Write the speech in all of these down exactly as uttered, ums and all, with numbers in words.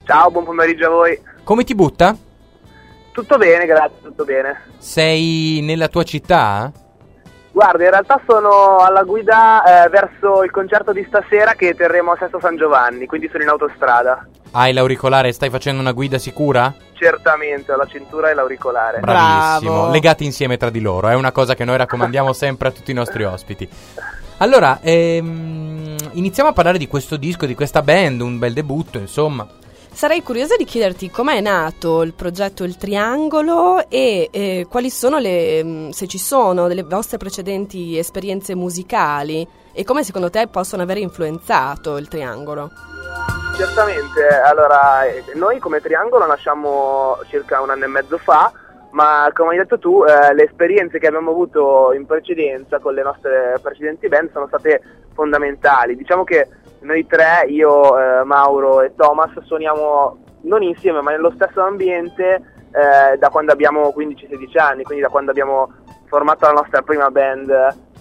Ciao, buon pomeriggio a voi. Come ti butta? Tutto bene, grazie, tutto bene. Sei nella tua città? Guarda, in realtà sono alla guida eh, verso il concerto di stasera che terremo a Sesto San Giovanni, quindi sono in autostrada. Hai l'auricolare, stai facendo una guida sicura? Certamente, ho la cintura e l'auricolare. Bravissimo, Bravo. legati insieme tra di loro, è una cosa che noi raccomandiamo sempre a tutti i nostri ospiti. Allora, ehm, iniziamo a parlare di questo disco, di questa band, un bel debutto, insomma. Sarei curiosa di chiederti com'è nato il progetto Il Triangolo e eh, quali sono le, se ci sono, delle vostre precedenti esperienze musicali e come secondo te possono aver influenzato il Triangolo. Certamente, allora, noi come Triangolo nasciamo circa un anno e mezzo fa, ma come hai detto tu, eh, le esperienze che abbiamo avuto in precedenza con le nostre precedenti band sono state fondamentali. Diciamo che noi tre, io, eh, Mauro e Thomas, suoniamo non insieme ma nello stesso ambiente eh, da quando abbiamo quindici sedici anni, quindi da quando abbiamo formato la nostra prima band.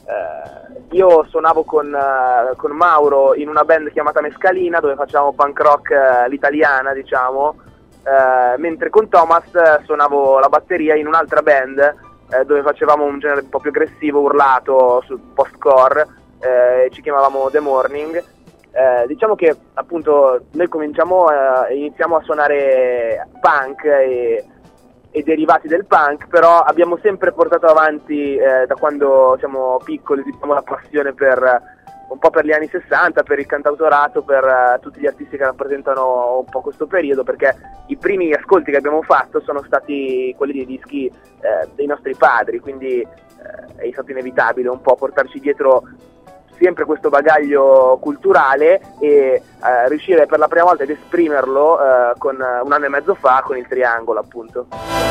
Eh, io suonavo con, eh, con Mauro in una band chiamata Mescalina, dove facciamo punk rock eh, l'italiana, diciamo, eh, mentre con Thomas eh, suonavo la batteria in un'altra band eh, dove facevamo un genere un po' più aggressivo, urlato, sul post-core, eh, ci chiamavamo The Morning. Eh, diciamo che appunto noi cominciamo, eh, iniziamo a suonare punk e, e derivati del punk, però abbiamo sempre portato avanti eh, da quando siamo piccoli, diciamo, la passione per un po' per gli anni sessanta, per il cantautorato, per uh, tutti gli artisti che rappresentano un po' questo periodo, perché i primi ascolti che abbiamo fatto sono stati quelli dei dischi eh, dei nostri padri, quindi eh, è stato inevitabile un po' portarci dietro sempre questo bagaglio culturale e eh, riuscire per la prima volta ad esprimerlo eh, con un anno e mezzo fa con il Triangolo, appunto.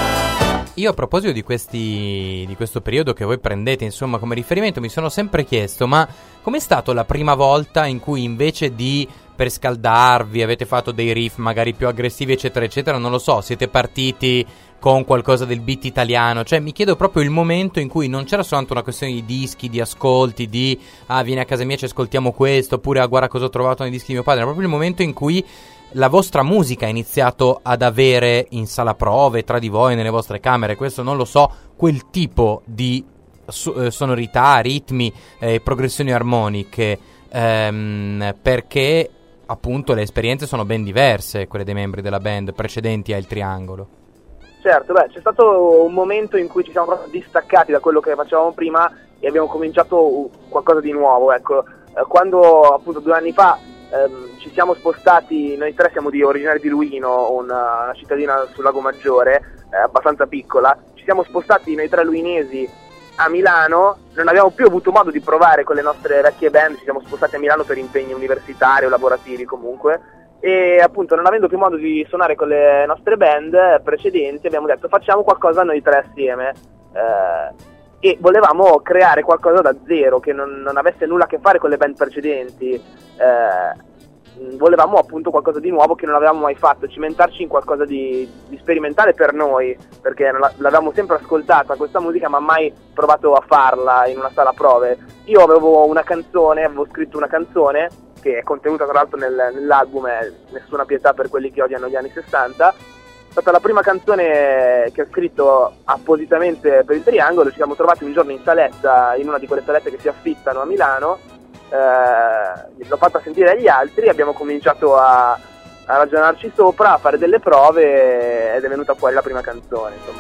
Io a proposito di questi di questo periodo che voi prendete insomma come riferimento, mi sono sempre chiesto, ma com'è stato la prima volta in cui invece di per scaldarvi avete fatto dei riff magari più aggressivi eccetera eccetera, non lo so, siete partiti con qualcosa del beat italiano, cioè mi chiedo proprio il momento in cui non c'era soltanto una questione di dischi, di ascolti, di ah vieni a casa mia ci ascoltiamo questo, oppure ah guarda cosa ho trovato nei dischi di mio padre, era proprio il momento in cui la vostra musica ha iniziato ad avere in sala prove, tra di voi, nelle vostre camere, questo non lo so, quel tipo di so- eh, sonorità, ritmi, eh, progressioni armoniche, ehm, perché appunto le esperienze sono ben diverse, quelle dei membri della band precedenti a Il Triangolo. Certo, beh, c'è stato un momento in cui ci siamo proprio distaccati da quello che facevamo prima e abbiamo cominciato qualcosa di nuovo, ecco, eh, quando appunto due anni fa ehm, ci siamo spostati, noi tre siamo di originari di Luino, una, una cittadina sul Lago Maggiore, eh, abbastanza piccola, ci siamo spostati noi tre luinesi a Milano, non abbiamo più avuto modo di provare con le nostre vecchie band, ci siamo spostati a Milano per impegni universitari o lavorativi comunque, e appunto non avendo più modo di suonare con le nostre band precedenti abbiamo detto facciamo qualcosa noi tre assieme eh, e volevamo creare qualcosa da zero che non, non avesse nulla a che fare con le band precedenti, eh, volevamo appunto qualcosa di nuovo che non avevamo mai fatto, cimentarci in qualcosa di, di sperimentale per noi, perché l'avevamo sempre ascoltata questa musica ma mai provato a farla in una sala prove. Io avevo una canzone, avevo scritto una canzone che è contenuta tra l'altro nel, nell'album, è Nessuna pietà per quelli che odiano gli anni sessanta, è stata la prima canzone che ho scritto appositamente per il Triangolo. Ci siamo trovati un giorno in saletta, in una di quelle salette che si affittano a Milano, eh, l'ho fatta sentire agli altri, abbiamo cominciato a, a ragionarci sopra, a fare delle prove ed è venuta fuori la prima canzone, insomma.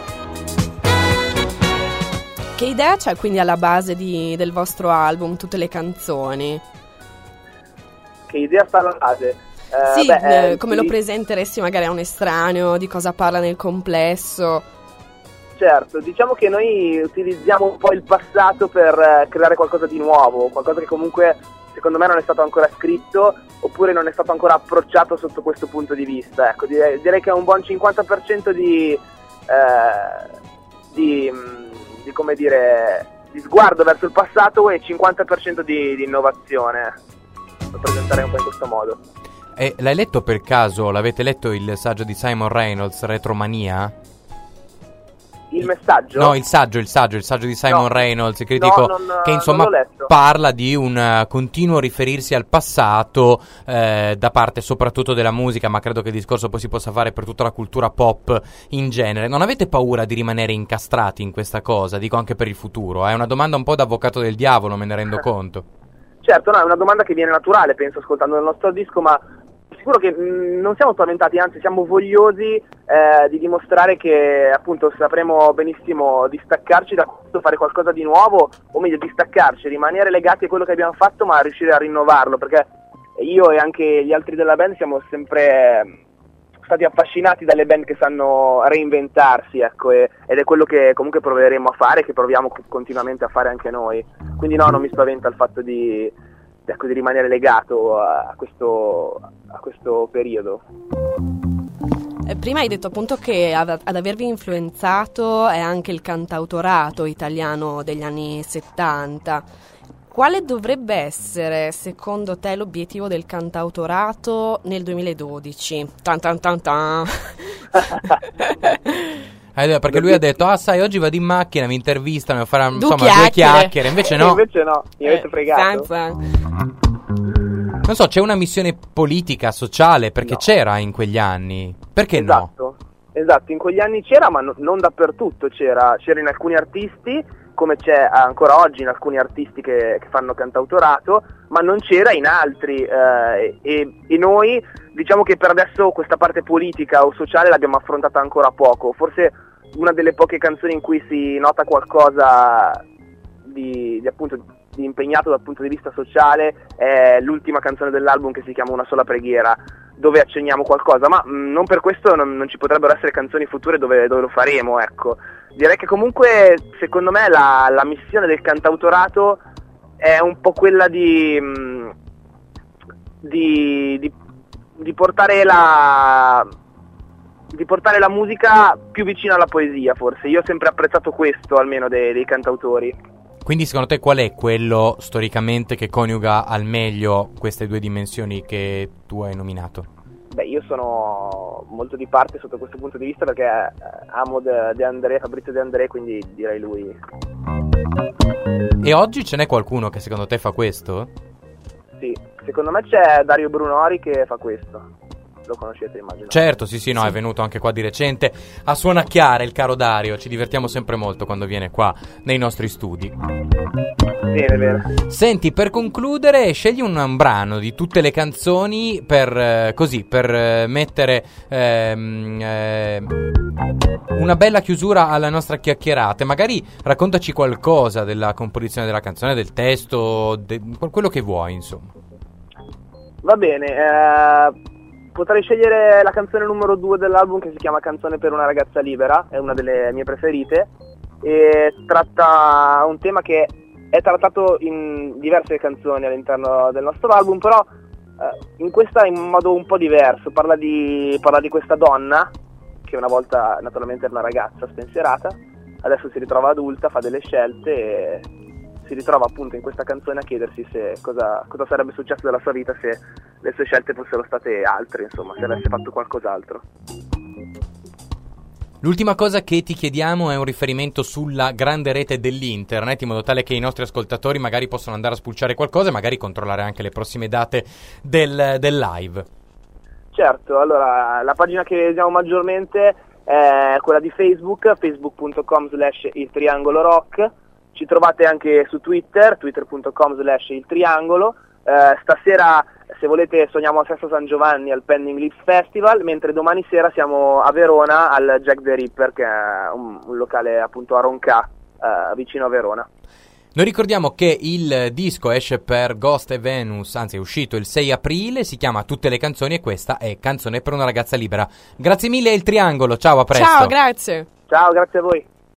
Che idea c'è quindi alla base di, del vostro album, tutte le canzoni? Che idea sta alla base? Eh, sì, beh, eh, come sì. lo presenteresti magari a un estraneo, di cosa parla nel complesso? Certo, diciamo che noi utilizziamo un po' il passato per eh, creare qualcosa di nuovo, qualcosa che comunque secondo me non è stato ancora scritto oppure non è stato ancora approcciato sotto questo punto di vista. Ecco, direi, direi che è un buon cinquanta per cento di, eh, di, di, come dire, di sguardo verso il passato e cinquanta per cento di, di innovazione. Lo presenterei un po' in questo modo. E l'hai letto per caso, l'avete letto il saggio di Simon Reynolds, Retromania? Il messaggio? No, il saggio, il saggio, il saggio di Simon no. Reynolds, il critico, no, non, che insomma non l'ho letto. parla di un uh, continuo riferirsi al passato eh, da parte soprattutto della musica, ma credo che il discorso poi si possa fare per tutta la cultura pop in genere. Non avete paura di rimanere incastrati in questa cosa? Dico anche per il futuro, è una domanda un po' da avvocato del diavolo, me ne rendo conto. Certo, no, è una domanda che viene naturale, penso, ascoltando il nostro disco, ma sicuro che mh, non siamo spaventati, anzi siamo vogliosi eh, di dimostrare che appunto sapremo benissimo distaccarci da questo, fare qualcosa di nuovo, o meglio distaccarci, rimanere legati a quello che abbiamo fatto ma riuscire a rinnovarlo, perché io e anche gli altri della band siamo sempre stati affascinati dalle band che sanno reinventarsi, ecco, e, ed è quello che comunque proveremo a fare, che proviamo continuamente a fare anche noi. Quindi no, non mi spaventa il fatto di, ecco, di rimanere legato a questo, a questo periodo. Eh, prima hai detto appunto che ad, ad avervi influenzato è anche il cantautorato italiano degli anni settanta. Quale dovrebbe essere, secondo te, l'obiettivo del cantautorato nel duemiladodici? Tan tan tan tan. Eh, perché lui ha detto, ah sai, oggi vado in macchina, mi intervistano, farà due insomma chiacchiere. due chiacchiere, invece no. Invece no, mi avete Eh, fregato. senza. Non so, c'è una missione politica, sociale, perché No. c'era in quegli anni, perché no? Esatto, esatto, in quegli anni c'era, ma no- non dappertutto c'era, c'era in alcuni artisti, come c'è ancora oggi in alcuni artisti che, che fanno cantautorato, ma non c'era in altri, eh, e, e noi diciamo che per adesso questa parte politica o sociale l'abbiamo affrontata ancora poco. Forse una delle poche canzoni in cui si nota qualcosa di, di appunto di impegnato dal punto di vista sociale è l'ultima canzone dell'album, che si chiama Una sola preghiera, dove accenniamo qualcosa, ma mh, non per questo non, non ci potrebbero essere canzoni future dove, dove lo faremo, ecco. Direi che comunque, secondo me, la, la missione del cantautorato è un po' quella di, mh, di, di, di portare la di portare la musica più vicina alla poesia, forse. Io ho sempre apprezzato questo, almeno dei, dei cantautori. Quindi secondo te qual è quello storicamente che coniuga al meglio queste due dimensioni che tu hai nominato? Beh, io sono molto di parte sotto questo punto di vista, perché eh, amo De, De André, Fabrizio De André, quindi direi lui. E oggi ce n'è qualcuno che secondo te fa questo? Sì, secondo me c'è Dario Brunori che fa questo. Lo conoscete, immagino. Certo, sì sì, no, Sì. è venuto anche qua di recente a suonacchiare il caro Dario, ci divertiamo sempre molto quando viene qua nei nostri studi. Bene, bene. Senti, per concludere, scegli un, un brano di tutte le canzoni per eh, così, per eh, mettere ehm, eh, una bella chiusura alla nostra chiacchierata. Magari raccontaci qualcosa della composizione della canzone, del testo, de- quello che vuoi, insomma. Va bene, eh, potrei scegliere la canzone numero due dell'album, che si chiama Canzone per una ragazza libera, è una delle mie preferite, e tratta un tema che è trattato in diverse canzoni all'interno del nostro album, però eh, in questa in modo un po' diverso. Parla di, parla di questa donna, che una volta naturalmente era una ragazza spensierata, adesso si ritrova adulta, fa delle scelte e si ritrova appunto in questa canzone a chiedersi se cosa, cosa sarebbe successo della sua vita se le sue scelte fossero state altre, insomma, se avesse fatto qualcos'altro. L'ultima cosa che ti chiediamo è un riferimento sulla grande rete dell'internet, in modo tale che i nostri ascoltatori magari possono andare a spulciare qualcosa e magari controllare anche le prossime date del, del live. Certo, allora la pagina che usiamo maggiormente è quella di Facebook, facebook punto com slash il triangolo rock. Ci trovate anche su Twitter, twitter punto com slash il triangolo. Eh, stasera, se volete, suoniamo a Sesto San Giovanni al Pending Lips Festival, mentre domani sera siamo a Verona al Jack the Ripper, che è un, un locale appunto a Ronca, eh, vicino a Verona. Noi ricordiamo che il disco esce per Ghost e Venus, anzi è uscito il sei aprile, si chiama Tutte le canzoni e questa è Canzone per una ragazza libera. Grazie mille Il Triangolo, ciao, a presto. Ciao, grazie. Ciao, grazie a voi.